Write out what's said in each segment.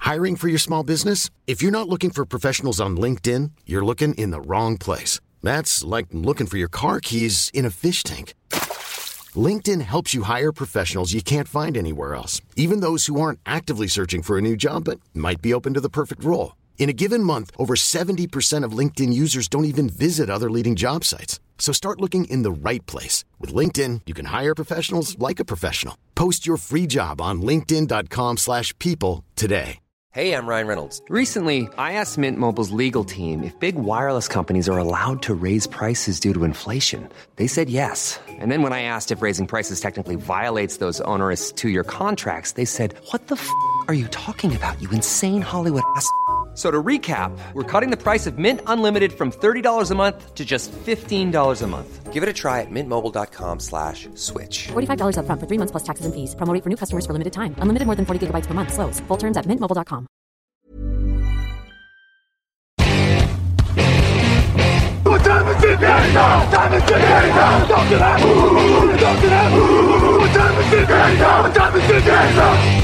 Hiring for your small business? If you're not looking for professionals on LinkedIn, you're looking in the wrong place. That's like looking for your car keys in a fish tank. LinkedIn helps you hire professionals you can't find anywhere else, even those who aren't actively searching for a new job but might be open to the perfect role. In a given month, over 70% of LinkedIn users don't even visit other leading job sites. So start looking in the right place. With LinkedIn, you can hire professionals like a professional. Post your free job on linkedin.com/people today. Hey, I'm Ryan Reynolds. Recently, I asked Mint Mobile's legal team if big wireless companies are allowed to raise prices due to inflation. They said yes. And then when I asked if raising prices technically violates those onerous two-year contracts, they said, "What the f*** are you talking about, you insane Hollywood ass?" So to recap, we're cutting the price of Mint Unlimited from $30 a month to just $15 a month. Give it a try at mintmobile.com/switch. $45 up front for 3 months plus taxes and fees. Promo rate for new customers for limited time. Unlimited more than 40 gigabytes per month. Slows full terms at mintmobile.com. What time is it now? Time is it now? Talk to that. Talk to that. What time is it now? What time is it now?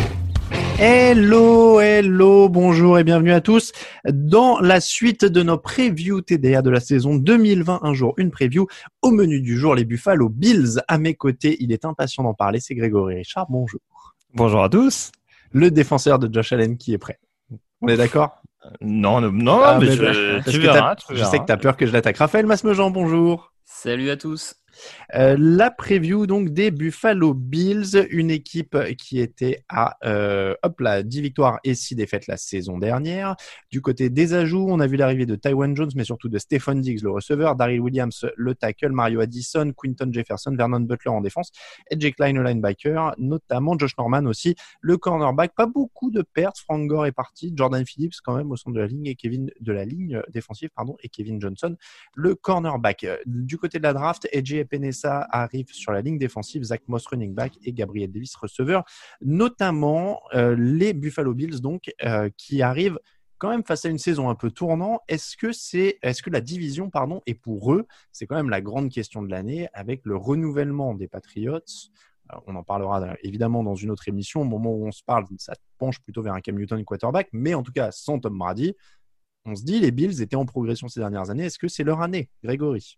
Hello, bonjour et bienvenue à tous dans la suite de nos previews TDA de la saison 2020. Un jour, une preview. Au menu du jour, les Buffalo Bills. À mes côtés, il est impatient d'en parler, c'est Grégory Richard. Bonjour. Bonjour à tous. Le défenseur de Josh Allen qui est prêt. On est d'accord ? Non, mais tu verras. Je sais que tu as peur que je l'attaque. Raphaël Masmejean, bonjour. Salut à tous. La preview donc des Buffalo Bills, une équipe qui était à 10 victoires et 6 défaites la saison dernière. Du côté des ajouts, on a vu l'arrivée de Tywan Jones, mais surtout de Stephon Diggs, le receveur, Daryl Williams, le tackle, Mario Addison, Quinton Jefferson, Vernon Butler en défense, AJ Klein, le linebacker, notamment Josh Norman aussi, le cornerback. Pas beaucoup de pertes, Frank Gore est parti, Jordan Phillips quand même au centre de la ligne et ligne défensive, et Kevin Johnson, le cornerback. Du côté de la draft, AJ Epenesa arrive sur la ligne défensive, Zach Moss running back et Gabriel Davis receveur, notamment les Buffalo Bills donc qui arrivent quand même face à une saison un peu tournant. Est-ce que la division est pour eux? C'est quand même la grande question de l'année avec le renouvellement des Patriots. On en parlera évidemment dans une autre émission. Au moment où on se parle, ça penche plutôt vers un Cam Newton quarterback, mais en tout cas sans Tom Brady. On se dit les Bills étaient en progression ces dernières années. Est-ce que c'est leur année, Grégory?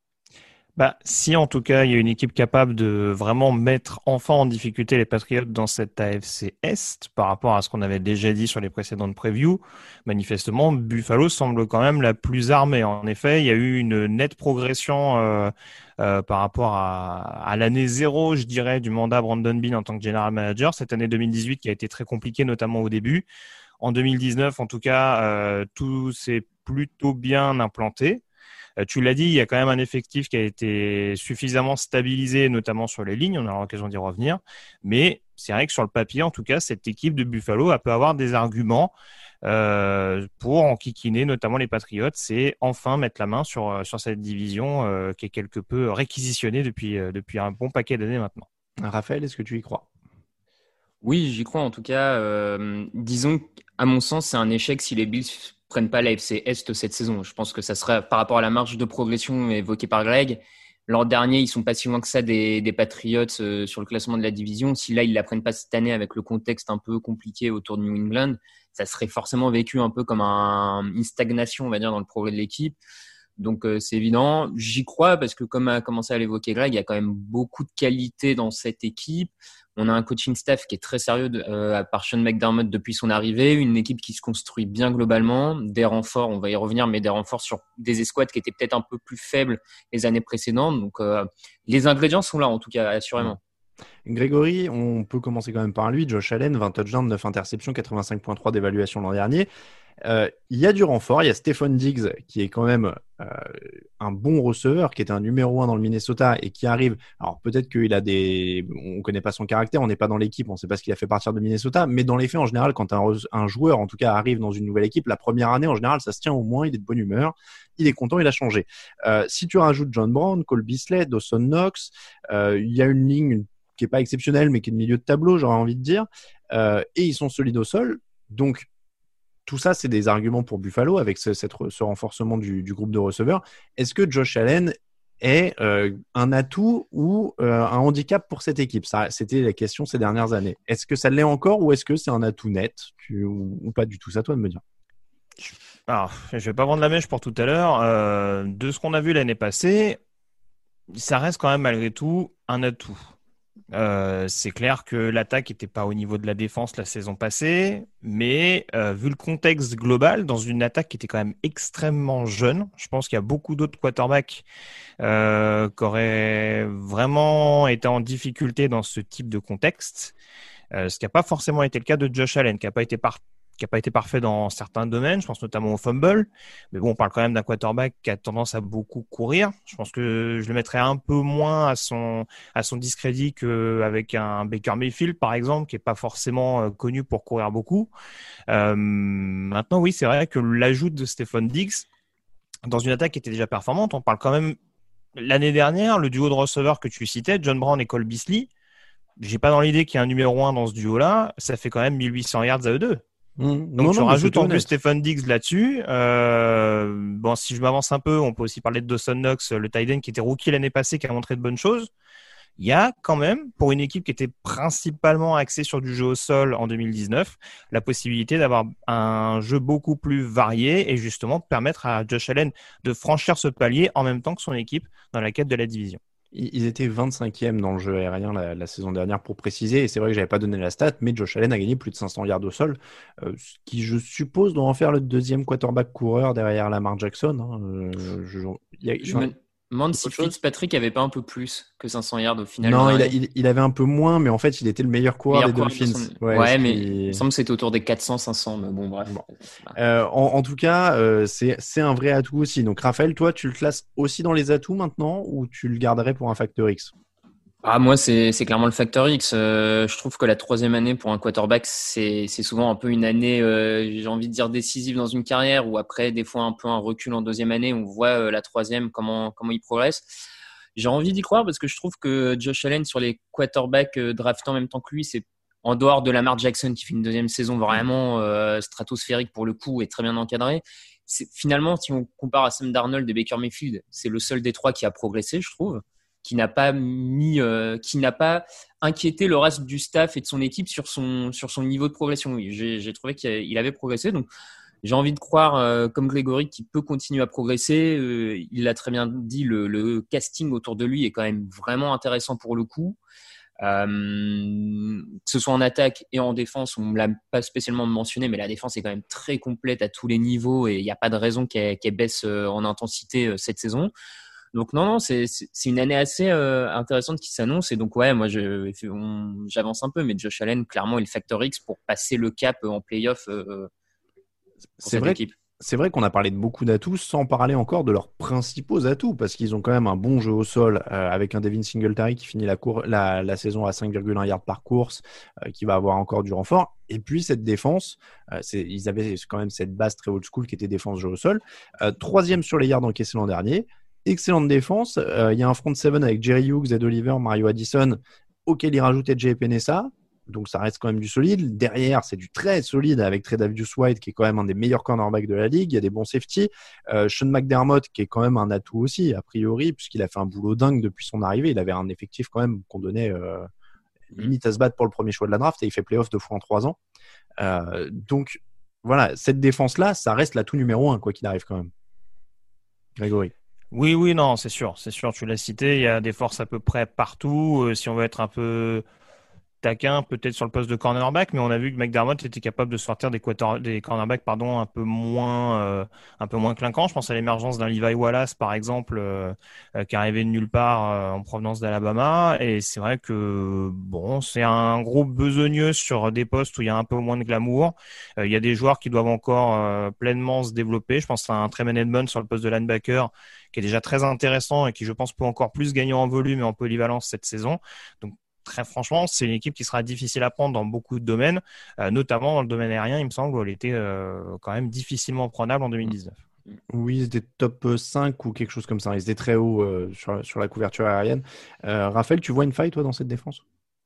Si en tout cas il y a une équipe capable de vraiment mettre enfin en difficulté les Patriots dans cette AFC Est par rapport à ce qu'on avait déjà dit sur les précédentes previews, manifestement Buffalo semble quand même la plus armée. En effet, il y a eu une nette progression par rapport à l'année 0, je dirais, du mandat Brandon Beane en tant que general manager. Cette année 2018 qui a été très compliquée, notamment au début. En 2019, en tout cas, tout s'est plutôt bien implanté. Tu l'as dit, il y a quand même un effectif qui a été suffisamment stabilisé, notamment sur les lignes. On aura l'occasion d'y revenir. Mais c'est vrai que sur le papier, en tout cas, cette équipe de Buffalo peut avoir des arguments pour enquiquiner notamment les Patriots et enfin mettre la main sur cette division qui est quelque peu réquisitionnée depuis un bon paquet d'années maintenant. Raphaël, est-ce que tu y crois? Oui, j'y crois en tout cas. Disons qu'à mon sens, c'est un échec si les Bills prennent pas l'AFC Est cette saison. Je pense que ça serait par rapport à la marge de progression évoquée par Greg. L'an dernier, ils sont pas si loin que ça des Patriots sur le classement de la division. Si là, ils la prennent pas cette année avec le contexte un peu compliqué autour de New England, ça serait forcément vécu un peu comme une stagnation, on va dire, dans le progrès de l'équipe. Donc, c'est évident. J'y crois parce que comme a commencé à l'évoquer Greg, il y a quand même beaucoup de qualité dans cette équipe. On a un coaching staff qui est très sérieux par Sean McDermott depuis son arrivée, une équipe qui se construit bien globalement, des renforts, on va y revenir, mais des renforts sur des escouades qui étaient peut-être un peu plus faibles les années précédentes. Donc, les ingrédients sont là en tout cas, assurément. Grégory, on peut commencer quand même par lui. Josh Allen, 20 touchdowns, 9 interceptions, 85.3 d'évaluation l'an dernier. Il y a du renfort, il y a Stephon Diggs qui est quand même un bon receveur, qui était un numéro 1 dans le Minnesota et qui arrive, alors peut-être qu'il a on connaît pas son caractère, on n'est pas dans l'équipe, on sait pas ce qu'il a fait partir de Minnesota, mais dans les faits en général quand un joueur en tout cas arrive dans une nouvelle équipe, la première année en général ça se tient au moins, il est de bonne humeur, il est content, il a changé. Si tu rajoutes John Brown, Cole Beasley, Dawson Knox, il y a une ligne qui est pas exceptionnelle mais qui est de milieu de tableau, j'aurais envie de dire, et ils sont solides au sol, donc tout ça, c'est des arguments pour Buffalo avec ce renforcement du groupe de receveurs. Est-ce que Josh Allen est un atout ou un handicap pour cette équipe? Ça, c'était la question ces dernières années. Est-ce que ça l'est encore ou est-ce que c'est un atout net ou pas du tout? C'est à toi de me dire. Alors, je vais pas vendre la mèche pour tout à l'heure. De ce qu'on a vu l'année passée, ça reste quand même malgré tout un atout. C'est clair que l'attaque n'était pas au niveau de la défense la saison passée, mais vu le contexte global, dans une attaque qui était quand même extrêmement jeune, je pense qu'il y a beaucoup d'autres quarterbacks qui auraient vraiment été en difficulté dans ce type de contexte. Ce qui n'a pas forcément été le cas de Josh Allen, qui n'a pas été parfait dans certains domaines, je pense notamment au fumble. Mais bon, on parle quand même d'un quarterback qui a tendance à beaucoup courir. Je pense que je le mettrais un peu moins à son discrédit qu'avec un Baker Mayfield, par exemple, qui est pas forcément connu pour courir beaucoup. Maintenant, oui, c'est vrai que l'ajout de Stephon Diggs dans une attaque qui était déjà performante, on parle quand même l'année dernière, le duo de receveurs que tu citais, John Brown et Cole Beasley, j'ai pas dans l'idée qu'il y a un numéro 1 dans ce duo-là, ça fait quand même 1800 yards à eux deux. Donc tu rajoutes en plus Stephon Diggs là-dessus. Bon, si je m'avance un peu, on peut aussi parler de Dawson Knox, le tight end qui était rookie l'année passée, qui a montré de bonnes choses. Il y a quand même, pour une équipe qui était principalement axée sur du jeu au sol en 2019, la possibilité d'avoir un jeu beaucoup plus varié et justement permettre à Josh Allen de franchir ce palier en même temps que son équipe dans la quête de la division. Ils étaient 25e dans le jeu aérien la saison dernière pour préciser, et c'est vrai que j'avais pas donné la stat, mais Josh Allen a gagné plus de 500 yards au sol, ce qui je suppose doit en faire le deuxième quarterback coureur derrière Lamar Jackson. Je me demande si Fitzpatrick avait pas un peu plus que 500 yards au final. Non, il avait un peu moins, mais en fait, il était le meilleur coureur des Dolphins. Ouais, mais il me semble que c'était autour des 400-500, mais bon, bref. Bon. En tout cas, c'est un vrai atout aussi. Donc, Raphaël, toi, tu le classes aussi dans les atouts maintenant ou tu le garderais pour un facteur X? Moi, c'est clairement le facteur X. Je trouve que la troisième année pour un quarterback, c'est souvent un peu une année, j'ai envie de dire décisive dans une carrière, ou après des fois un peu un recul en deuxième année. On voit la troisième comment il progresse. J'ai envie d'y croire parce que je trouve que Josh Allen sur les quarterbacks draftés en même temps que lui, c'est en dehors de Lamar Jackson qui fait une deuxième saison vraiment stratosphérique pour le coup et très bien encadré. Finalement, si on compare à Sam Darnold et Baker Mayfield, c'est le seul des trois qui a progressé, je trouve, qui n'a pas inquiété le reste du staff et de son équipe sur son niveau de progression. Oui, j'ai trouvé qu'il avait progressé. Donc, j'ai envie de croire, comme Grégory, qu'il peut continuer à progresser. Il l'a très bien dit, le casting autour de lui est quand même vraiment intéressant pour le coup. Que ce soit en attaque et en défense, on ne l'a pas spécialement mentionné, mais la défense est quand même très complète à tous les niveaux et il n'y a pas de raison qu'elle baisse en intensité cette saison. Donc non, c'est une année assez intéressante qui s'annonce. Et donc ouais, moi j'avance un peu, mais Josh Allen clairement est le facteur X pour passer le cap en playoff pour cette équipe. C'est vrai qu'on a parlé de beaucoup d'atouts sans parler encore de leurs principaux atouts, parce qu'ils ont quand même un bon jeu au sol avec un Devin Singletary qui finit la saison à 5,1 yards par course, qui va avoir encore du renfort. Et puis cette défense, ils avaient quand même cette base très old school qui était défense jeu au sol. Troisième sur les yards encaissés l'an dernier. Excellente défense. Il y a un front seven avec Jerry Hughes, Ed Oliver, Mario Addison, auquel il rajoutait Jay Penessa. Donc ça reste quand même du solide. Derrière, c'est du très solide avec Tre'Davious White qui est quand même un des meilleurs cornerbacks de la ligue. Il y a des bons safety. Sean McDermott qui est quand même un atout aussi, a priori, puisqu'il a fait un boulot dingue depuis son arrivée. Il avait un effectif quand même qu'on donnait limite à se battre pour le premier choix de la draft et il fait playoff 2 fois en 3 ans. Donc voilà, cette défense-là, ça reste l'atout numéro 1, quoi qu'il arrive quand même. Grégory. Oui, non, c'est sûr, tu l'as cité, il y a des forces à peu près partout. Si on veut être un peu taquin peut-être sur le poste de cornerback, mais on a vu que McDermott était capable de sortir des cornerbacks un peu moins clinquants. Je pense à l'émergence d'un Levi Wallace par exemple qui est arrivé de nulle part en provenance d'Alabama, et c'est vrai que bon, c'est un groupe besogneux sur des postes où il y a un peu moins de glamour. Il y a des joueurs qui doivent encore pleinement se développer. Je pense à un Tremaine Edmonds sur le poste de linebacker qui est déjà très intéressant et qui je pense peut encore plus gagner en volume et en polyvalence cette saison. Donc très franchement, c'est une équipe qui sera difficile à prendre dans beaucoup de domaines, notamment dans le domaine aérien, il me semble, où elle était quand même difficilement prenable en 2019. Oui, ils étaient top 5 ou quelque chose comme ça. Ils étaient très haut sur la couverture aérienne. Raphaël, tu vois une faille, toi, dans cette défense?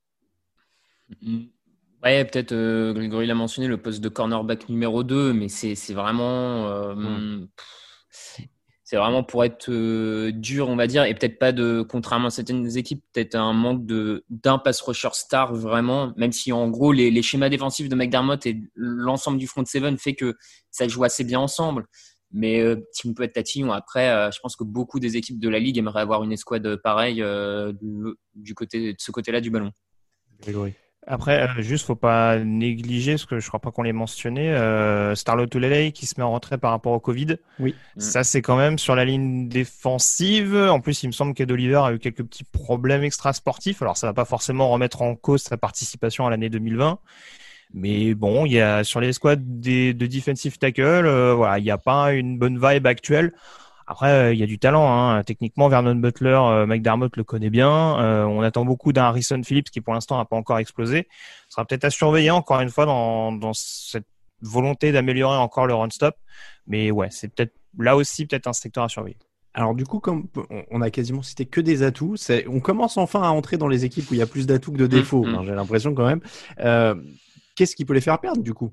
Ouais, peut-être, Grégory l'a mentionné, le poste de cornerback numéro 2, mais c'est vraiment... C'est vraiment pour être dur, on va dire, et peut-être pas contrairement à certaines équipes, peut-être un manque d'un pass rusher star vraiment, même si en gros les schémas défensifs de McDermott et l'ensemble du front seven fait que ça joue assez bien ensemble. Mais Team peut être tatillon. Après, je pense que beaucoup des équipes de la ligue aimeraient avoir une escouade pareille de ce côté-là du ballon. Grégory. Après, juste, faut pas négliger, parce que je crois pas qu'on l'ait mentionné, Starlot Tulele qui se met en retrait par rapport au Covid. Oui. Ça, c'est quand même sur la ligne défensive. En plus, il me semble qu'Ed Oliver a eu quelques petits problèmes extra-sportifs. Alors, ça va pas forcément remettre en cause sa participation à l'année 2020. Mais bon, il y a sur les squads de defensive tackle, voilà, il n'y a pas une bonne vibe actuelle. Après, il y a du talent, hein. Techniquement, Vernon Butler, McDermott le connaît bien. On attend beaucoup d'un Harrison Phillips qui, pour l'instant, n'a pas encore explosé. Ce sera peut-être à surveiller encore une fois dans cette volonté d'améliorer encore le run-stop. Mais ouais, c'est peut-être là aussi peut-être un secteur à surveiller. Alors du coup, comme on a quasiment cité que des atouts, on commence enfin à entrer dans les équipes où il y a plus d'atouts que de défauts. Hein, j'ai l'impression quand même. Qu'est-ce qui peut les faire perdre du coup?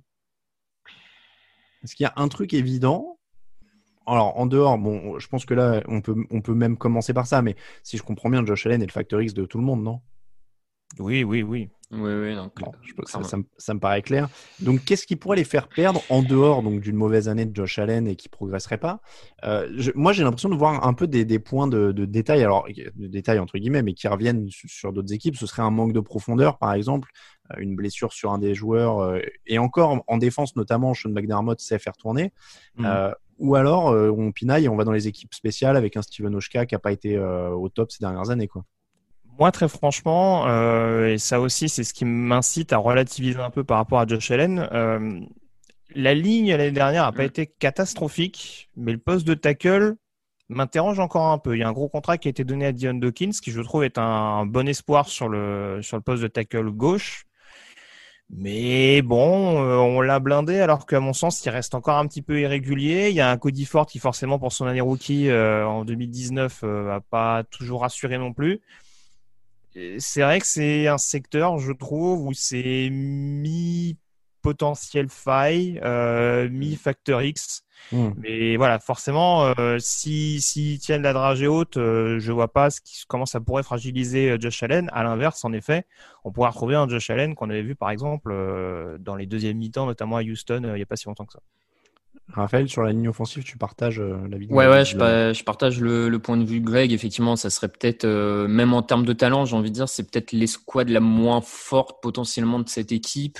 Est-ce qu'il y a un truc évident? Alors, en dehors, bon, je pense que là, on peut même commencer par ça, mais si je comprends bien, Josh Allen est le facteur X de tout le monde, non? Oui. Oui, donc, bon, ça me paraît clair. Donc, qu'est-ce qui pourrait les faire perdre en dehors donc, d'une mauvaise année de Josh Allen et qui ne progresserait pas? Moi, j'ai l'impression de voir un peu des points de détail, alors de détail entre guillemets, mais qui reviennent sur d'autres équipes. Ce serait un manque de profondeur, par exemple, une blessure sur un des joueurs, et encore en défense, notamment, Sean McDermott sait faire tourner. Ou alors, on pinaille et on va dans les équipes spéciales avec un Steven Oshka qui n'a pas été au top ces dernières années, quoi. Moi, très franchement, et ça aussi, c'est ce qui m'incite à relativiser un peu par rapport à Josh Allen. La ligne l'année dernière n'a pas été catastrophique, mais le poste de tackle m'interroge encore un peu. Il y a un gros contrat qui a été donné à Dion Dawkins, qui je trouve est un bon espoir sur le poste de tackle gauche. Mais bon, on l'a blindé alors qu'à mon sens, il reste encore un petit peu irrégulier. Il y a un Cody Ford qui forcément pour son année rookie en 2019 a pas toujours assuré non plus. C'est vrai que c'est un secteur, je trouve, où c'est mi-potentiel faille, mi-facteur X. Mais voilà, forcément, s'ils tiennent la dragée haute, je vois pas comment ça pourrait fragiliser Josh Allen. À l'inverse, en effet, on pourrait retrouver un Josh Allen qu'on avait vu, par exemple, dans les deuxièmes mi-temps, notamment à Houston, il n'y a pas si longtemps que ça. Raphaël, sur la ligne offensive, tu partages l'avis de Ouais, je partage le point de vue de Greg. Effectivement, ça serait peut-être, même en termes de talent, j'ai envie de dire, c'est peut-être l'escouade la moins forte potentiellement de cette équipe.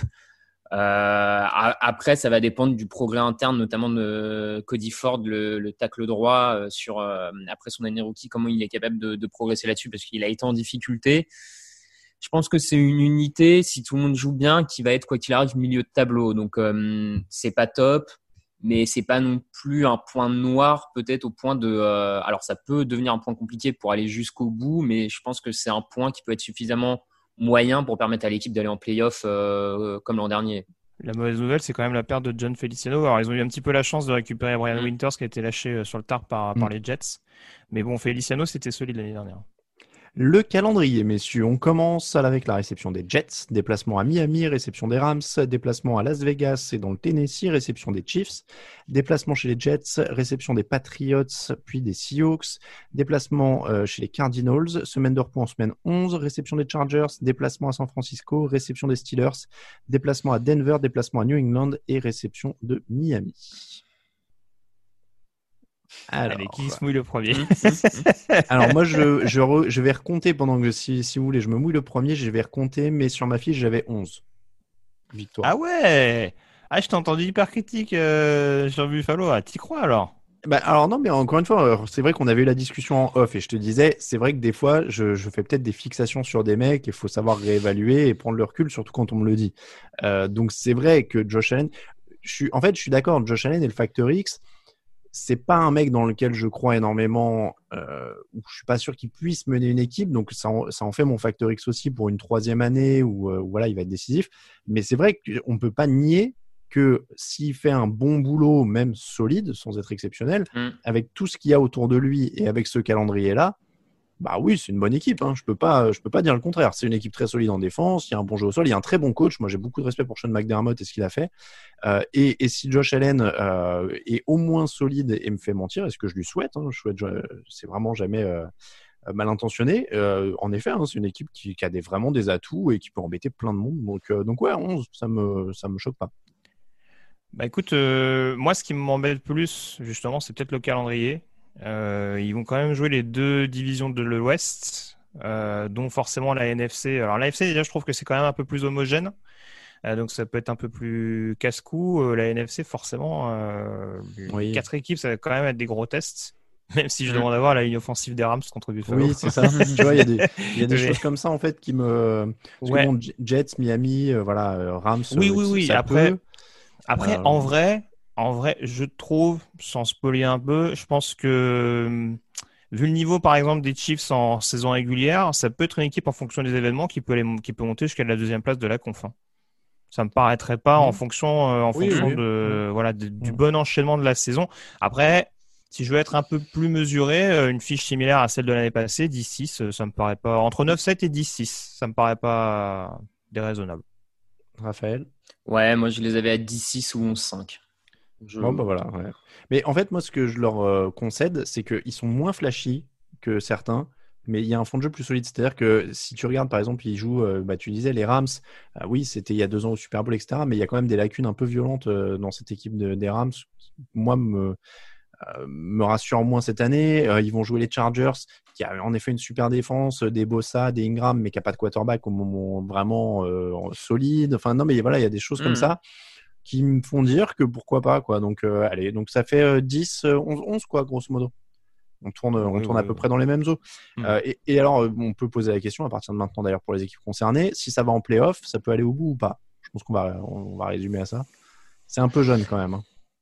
Après, ça va dépendre du progrès interne, notamment de Cody Ford, le tackle droit, après son année rookie, comment il est capable de progresser là-dessus, parce qu'il a été en difficulté. Je pense que c'est une unité, si tout le monde joue bien, qui va être, quoi qu'il arrive, milieu de tableau. Donc, c'est pas top, mais c'est pas non plus un point noir, peut-être au point de... alors, ça peut devenir un point compliqué pour aller jusqu'au bout, mais je pense que c'est un point qui peut être suffisamment moyen pour permettre à l'équipe d'aller en play-off comme l'an dernier. La mauvaise nouvelle, c'est quand même la perte de John Feliciano. Alors, ils ont eu un petit peu la chance de récupérer Brian Winters qui a été lâché sur le tard par les Jets. Mais bon, Feliciano, c'était solide l'année dernière. Le calendrier, messieurs, on commence avec la réception des Jets, déplacement à Miami, réception des Rams, déplacement à Las Vegas et dans le Tennessee, réception des Chiefs, déplacement chez les Jets, réception des Patriots, puis des Seahawks, déplacement chez les Cardinals, semaine de repos en semaine 11, réception des Chargers, déplacement à San Francisco, réception des Steelers, déplacement à Denver, déplacement à New England et réception de Miami. Alors, allez, qui se mouille le premier? Alors moi, je vais recompter pendant que, si vous voulez, je me mouille le premier, je vais recompter, mais sur ma fiche, j'avais 11 victoires. Ah ouais! Ah, je t'ai entendu hyper critique sur Buffalo. Ah, t'y crois alors? Alors non, mais encore une fois, c'est vrai qu'on avait eu la discussion en off et je te disais, c'est vrai que des fois, je fais peut-être des fixations sur des mecs, il faut savoir réévaluer et prendre le recul, surtout quand on me le dit. Donc c'est vrai que Josh Allen, je suis d'accord, Josh Allen est le facteur X. C'est pas un mec dans lequel je crois énormément, où je suis pas sûr qu'il puisse mener une équipe, donc ça en fait mon facteur X aussi pour une troisième année où voilà, il va être décisif. Mais c'est vrai qu'on peut pas nier que s'il fait un bon boulot, même solide, sans être exceptionnel, avec tout ce qu'il y a autour de lui et avec ce calendrier-là, Bah oui, c'est une bonne équipe. Je peux pas dire le contraire. C'est une équipe très solide en défense. Il y a un bon jeu au sol. Il y a un très bon coach. Moi, j'ai beaucoup de respect pour Sean McDermott et ce qu'il a fait. Et si Josh Allen est au moins solide et me fait mentir, est-ce que je lui souhaite, c'est vraiment jamais mal intentionné. En effet, c'est une équipe qui a vraiment des atouts et qui peut embêter plein de monde. Donc ouais, 11, ça me choque pas. Bah écoute, moi, ce qui m'embête plus, justement, c'est peut-être le calendrier. Ils vont quand même jouer les 2 divisions de l'Ouest, dont forcément la NFC. Alors la NFC, déjà, je trouve que c'est quand même un peu plus homogène, donc ça peut être un peu plus casse-cou. La NFC, forcément, 4 équipes, ça va quand même être des gros tests, même si je demande à voir la ligne offensive des Rams contre Buffalo. Oui, c'est ça. Tu vois, il y a des choses comme ça en fait qui me. Parce que bon, Jets, Miami, Rams. Oui. Ça Après, en vrai, je trouve, sans spoiler un peu, je pense que vu le niveau, par exemple, des Chiefs en saison régulière, ça peut être une équipe en fonction des événements qui peut monter jusqu'à la 2e place de la conf. Ça me paraîtrait pas en fonction du bon enchaînement de la saison. Après, si je veux être un peu plus mesuré, une fiche similaire à celle de l'année passée, 10-6, ça me paraît pas entre 9-7 et 10-6, ça me paraît pas déraisonnable. Raphaël? Ouais, moi je les avais à 10-6 ou 11-5. Bon, bah voilà. Ouais. Mais en fait, moi, ce que je leur concède, c'est qu'ils sont moins flashy que certains, mais il y a un fond de jeu plus solide. C'est-à-dire que si tu regardes, par exemple, ils jouent, tu disais, les Rams, oui, c'était il y a 2 ans au Super Bowl, etc., mais il y a quand même des lacunes un peu violentes dans cette équipe des Rams. Moi, me rassure moins cette année. Ils vont jouer les Chargers, qui a en effet une super défense, des Bosa, des Ingram, mais qui n'a pas de quarterback au moment vraiment solide. Enfin, non, mais voilà, il y a des choses comme ça qui me font dire que pourquoi pas, quoi. Donc, allez, donc ça fait 10, 11, quoi, grosso modo. On tourne à peu près dans les mêmes eaux. Et alors, on peut poser la question à partir de maintenant, d'ailleurs, pour les équipes concernées, si ça va en play-off, ça peut aller au bout ou pas? Je pense qu'on va résumer à ça. C'est un peu jeune quand même.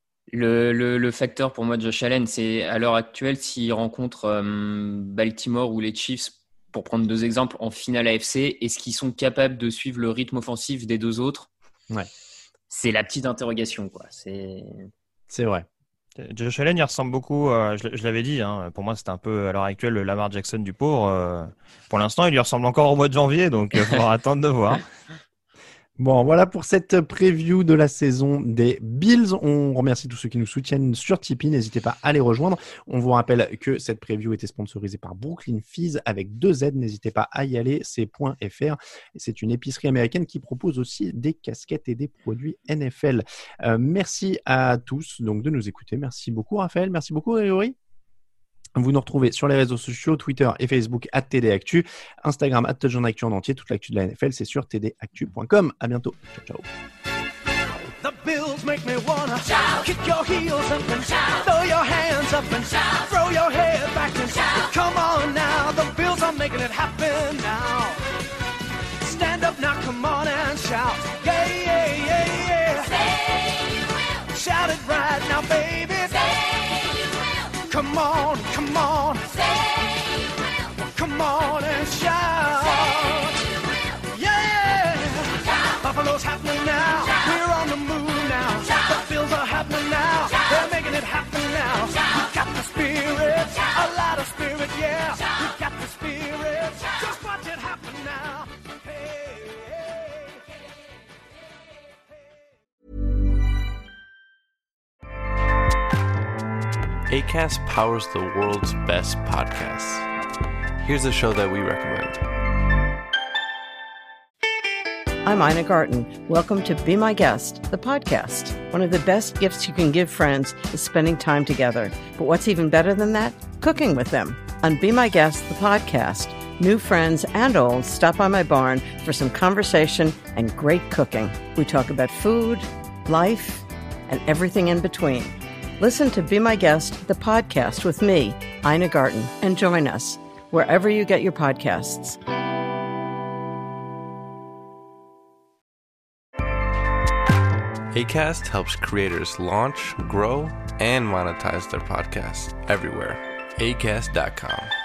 Le facteur pour moi de Josh Allen, c'est à l'heure actuelle, s'il rencontre Baltimore ou les Chiefs, pour prendre 2 exemples, en finale AFC, est-ce qu'ils sont capables de suivre le rythme offensif des 2 autres? Ouais. C'est la petite interrogation, quoi. C'est vrai. Josh Allen, il ressemble beaucoup, je l'avais dit, pour moi c'était un peu à l'heure actuelle le Lamar Jackson du pauvre. Pour l'instant, il lui ressemble encore au mois de janvier, donc il faudra attendre de voir. Bon, voilà pour cette preview de la saison des Bills. On remercie tous ceux qui nous soutiennent sur Tipeee. N'hésitez pas à les rejoindre. On vous rappelle que cette preview était sponsorisée par Brooklyn Fizz avec 2 Z. N'hésitez pas à y aller. C'est .fr. Et c'est une épicerie américaine qui propose aussi des casquettes et des produits NFL. Merci à tous donc de nous écouter. Merci beaucoup Raphaël. Merci beaucoup Grégory. Vous nous retrouvez sur les réseaux sociaux, Twitter et Facebook @TDActu, Instagram @TouchdownActu en entier. Toute l'actu de la NFL, c'est sur tdactu.com. À bientôt. Ciao, ciao. The Bills make me wanna shout, kick your heels up and shout, throw your hands up and shout, throw your head back and shout. Come on now, the Bills are making it happen now. Stand up now, come on and shout. Yeah, yeah, yeah, yeah. Say you will. Shout it right now, baby. Come on, come on. Say you will. Come on and shout. Say you will. Yeah. Shout. Buffalo's happening now. Shout. We're on the move now. Shout. The Bills are happening now. Shout. They're making it happen now. Shout. We got the spirit, shout. A lot of spirit, yeah. Shout. We got the spirit. Shout. Just watch it happen now. Hey, hey, hey. Acast powers the world's best podcasts. Here's a show that we recommend. I'm Ina Garten. Welcome to Be My Guest, the podcast. One of the best gifts you can give friends is spending time together. But what's even better than that? Cooking with them. On Be My Guest, the podcast, new friends and old stop by my barn for some conversation and great cooking. We talk about food, life, and everything in between. Listen to Be My Guest, the podcast with me, Ina Garten, and join us wherever you get your podcasts. Acast helps creators launch, grow, and monetize their podcasts everywhere. Acast.com.